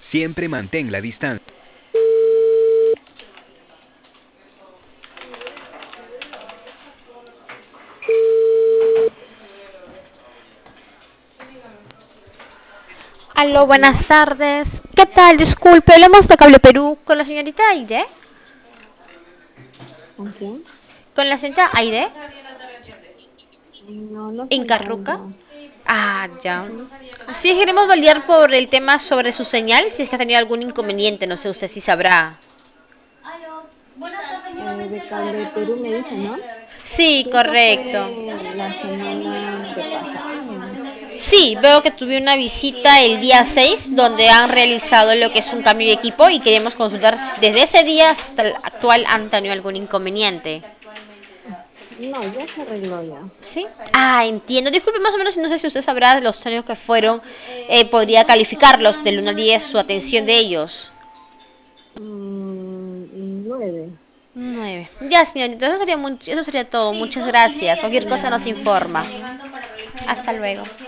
Siempre mantén la distancia. Aló, buenas tardes. ¿Qué tal? Disculpe, hablamos de Cable Perú con la señorita Aide. ¿Con quién? ¿Con la señorita Aide? No, no se ¿En Carruca? encuentra. Ah, ya. ¿Sí? Sí, queremos validar por el tema sobre su señal, si es que ha tenido algún inconveniente, no sé usted si sabrá. De Cable Perú me dice, ¿no? Sí, Sí, eso correcto. fue la semana antepasada, ¿no? Sí, veo que tuve una visita el día 6 donde han realizado lo que es un cambio de equipo y queremos consultar si desde ese día hasta el actual han tenido algún inconveniente. No, ya se arregló ya. ¿Sí? Ah, entiendo. Disculpe más o menos, no sé si usted sabrá los años que fueron, podría calificarlos del 1 al 10 su atención de ellos. 9. 9. Ya, señorita, eso sería todo. Muchas gracias. Cualquier cosa nos Ya, hasta informa. luego. Hasta luego.